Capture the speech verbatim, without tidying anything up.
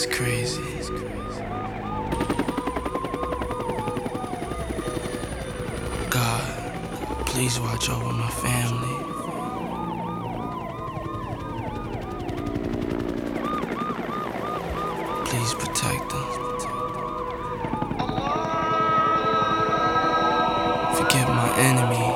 is crazy. God, please watch over my family. Please protect them. Forgive my enemies.